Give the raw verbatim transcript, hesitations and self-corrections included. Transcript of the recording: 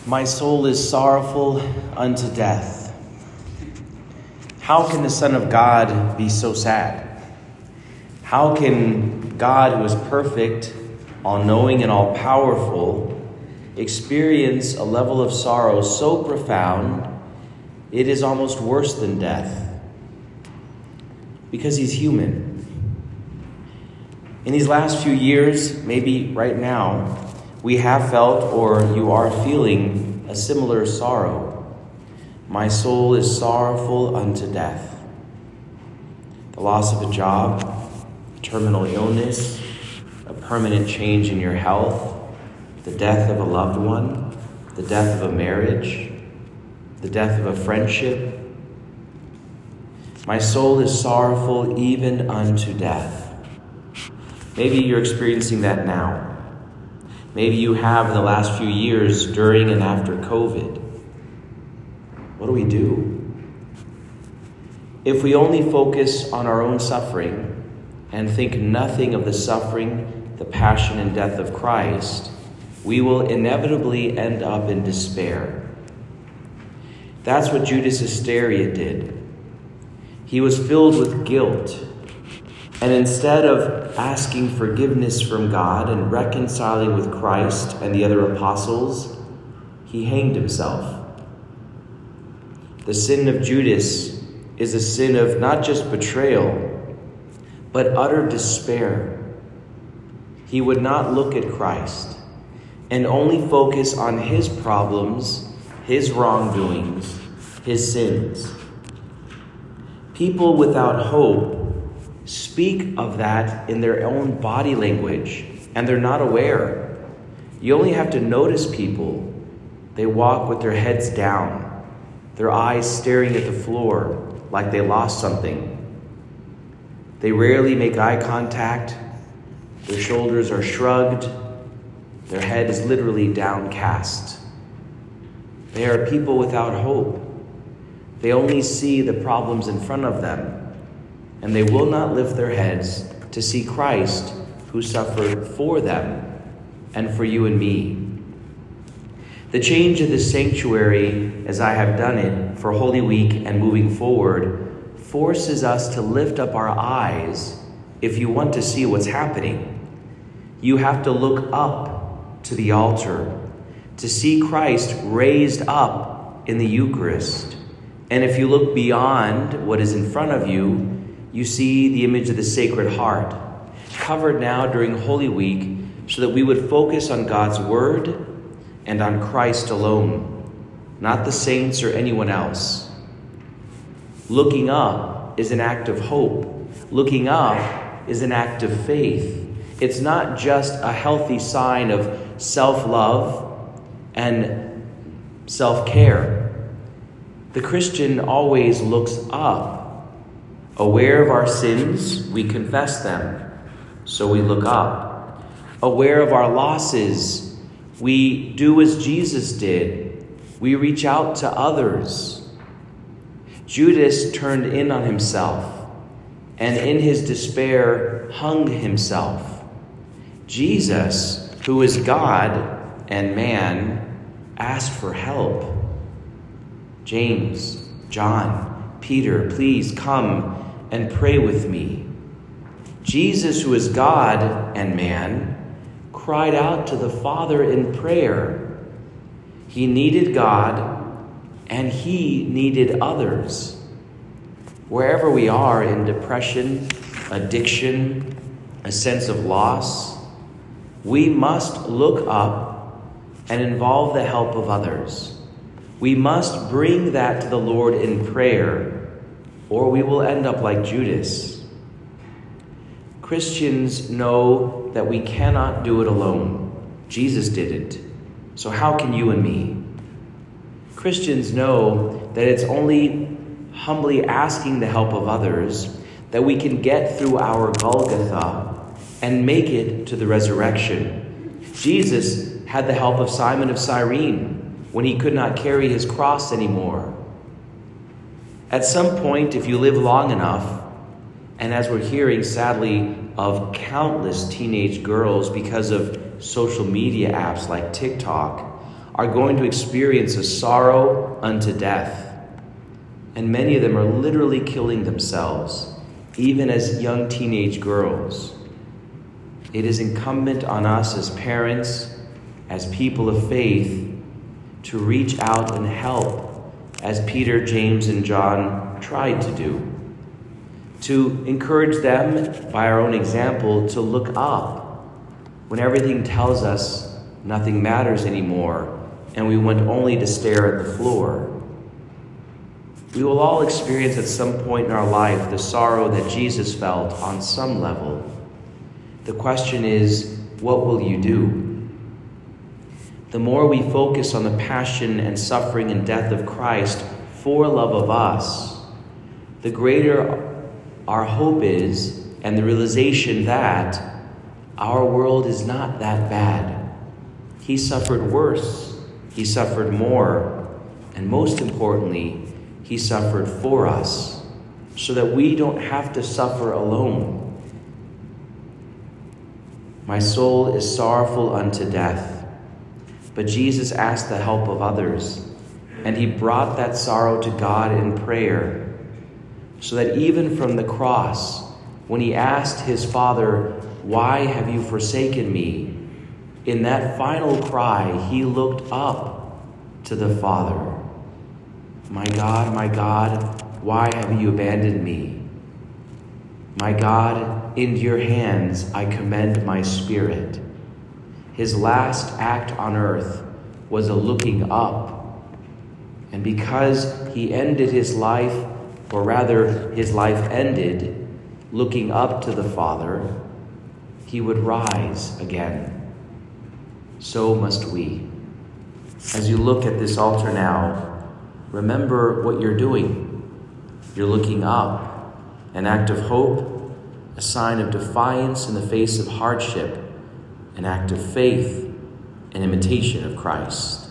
My soul is sorrowful unto death. How can the Son of God be so sad? How can God, who is perfect, all-knowing and all-powerful, experience a level of sorrow so profound it is almost worse than death? Because he's human. In these last few years, maybe right now, we have felt, or you are feeling, a similar sorrow. My soul is sorrowful unto death. The loss of a job, terminal illness, a permanent change in your health, the death of a loved one, the death of a marriage, the death of a friendship. My soul is sorrowful even unto death. Maybe you're experiencing that now. Maybe you have in the last few years during and after COVID. What do we do? If we only focus on our own suffering and think nothing of the suffering, the passion and death of Christ, we will inevitably end up in despair. That's what Judas Iscariot did. He was filled with guilt. And instead of asking forgiveness from God and reconciling with Christ and the other apostles, he hanged himself. The sin of Judas is a sin of not just betrayal, but utter despair. He would not look at Christ and only focus on his problems, his wrongdoings, his sins. People without hope speak of that in their own body language, and they're not aware. You only have to notice people. They walk with their heads down, their eyes staring at the floor like they lost something. They rarely make eye contact. Their shoulders are shrugged. Their head is literally downcast. They are people without hope. They only see the problems in front of them, and they will not lift their heads to see Christ, who suffered for them and for you and me. The change of this sanctuary, as I have done it for Holy Week and moving forward, forces us to lift up our eyes if you want to see what's happening. You have to look up to the altar to see Christ raised up in the Eucharist. And if you look beyond what is in front of you, you see the image of the Sacred Heart, covered now during Holy Week, so that we would focus on God's Word and on Christ alone, not the saints or anyone else. Looking up is an act of hope. Looking up is an act of faith. It's not just a healthy sign of self-love and self-care. The Christian always looks up. Aware of our sins, we confess them, so we look up. Aware of our losses, we do as Jesus did. We reach out to others. Judas turned in on himself, and in his despair hung himself. Jesus, who is God and man, asked for help. James, John, Peter, please come and pray with me. Jesus, who is God and man, cried out to the Father in prayer. He needed God, and he needed others. Wherever we are in depression, addiction, a sense of loss, we must look up and involve the help of others. We must bring that to the Lord in prayer, or we will end up like Judas. Christians know that we cannot do it alone. Jesus didn't. So how can you and me? Christians know that it's only humbly asking the help of others that we can get through our Golgotha and make it to the resurrection. Jesus had the help of Simon of Cyrene when he could not carry his cross anymore. At some point, if you live long enough, and as we're hearing, sadly, of countless teenage girls because of social media apps like TikTok, are going to experience a sorrow unto death. And many of them are literally killing themselves, even as young teenage girls. It is incumbent on us as parents, as people of faith, to reach out and help, as Peter, James, and John tried to do. To encourage them, by our own example, to look up when everything tells us nothing matters anymore and we want only to stare at the floor. We will all experience at some point in our life the sorrow that Jesus felt on some level. The question is, what will you do? The more we focus on the passion and suffering and death of Christ for love of us, the greater our hope is, and the realization that our world is not that bad. He suffered worse. He suffered more. And most importantly, he suffered for us so that we don't have to suffer alone. My soul is sorrowful unto death. But Jesus asked the help of others, and he brought that sorrow to God in prayer, so that even from the cross, when he asked his Father, "Why have you forsaken me?" in that final cry, he looked up to the Father. "My God, my God, why have you abandoned me? My God, into your hands I commend my spirit." His last act on earth was a looking up. And because he ended his life, or rather his life ended, looking up to the Father, he would rise again. So must we. As you look at this altar now, remember what you're doing. You're looking up, an act of hope, a sign of defiance in the face of hardship, an act of faith, an imitation of Christ.